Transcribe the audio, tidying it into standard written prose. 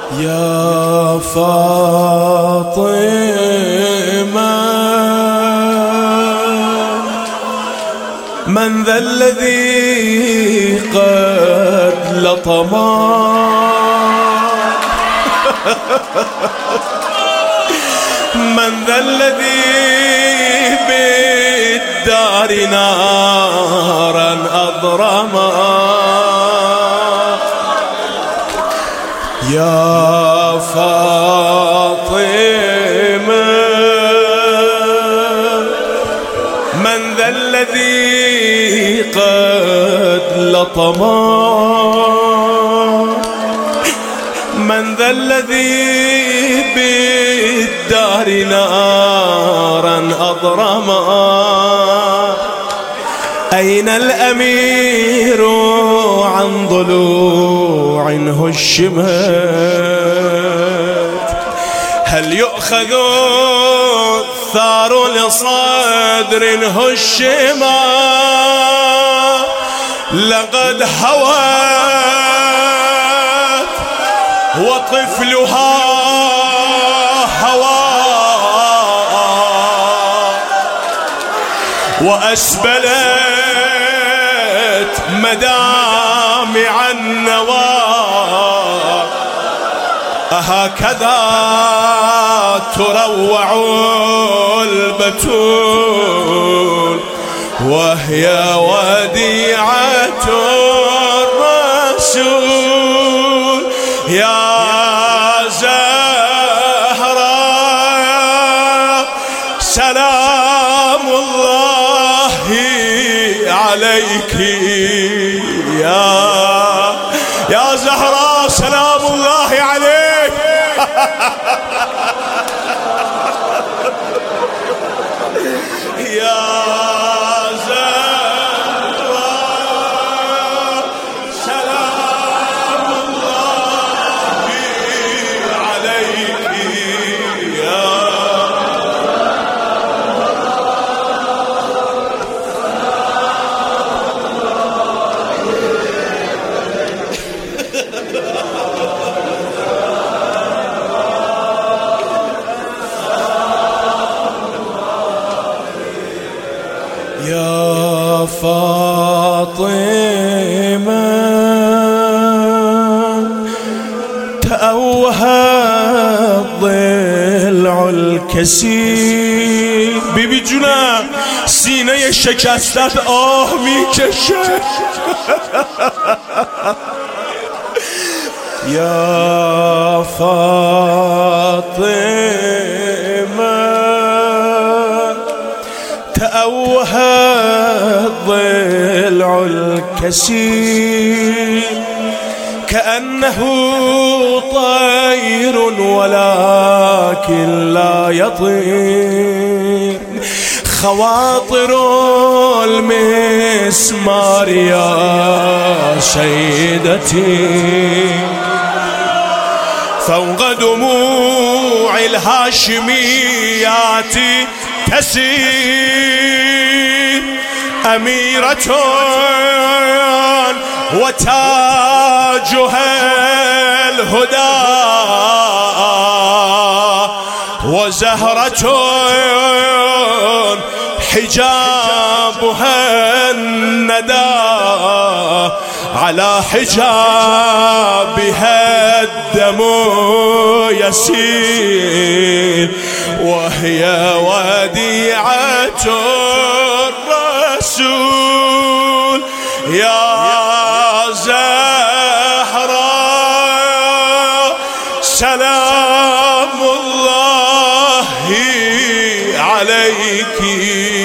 يا فاطمة من ذا الذي قد لطمك من ذا الذي بالدار نارا أضرمك يا فاطمة من ذا الذي قد لطمك من ذا الذي بالدار نارا أضرمك أين الأمير عن ضلوع هشمت هل يؤخذ الثار لصدر هشما لقد هوت وطفلها هوى وأسبلت مدامع النوى أهكذا تروع البتول وهي وديعة الرسول يا زهراء سلام الله عليك يا زهراء سلام الله عليك يا زهراء سلام الله عليك يا فاطمة تأوه الضلع الكسير بيبي جونا سینه شکستت آه میکشه یا فاطمه تأوه الضلع الكسير كأنه طير ولكن لا يطير خواطر المسمار يا سيدتي فوق دموع الهاشميات تسير أميرة وتاجها الهدى وزهرة حجابها الندى على حجابها الدم يسير وهي وديعة الرسول يا زهراء سلام الله عليك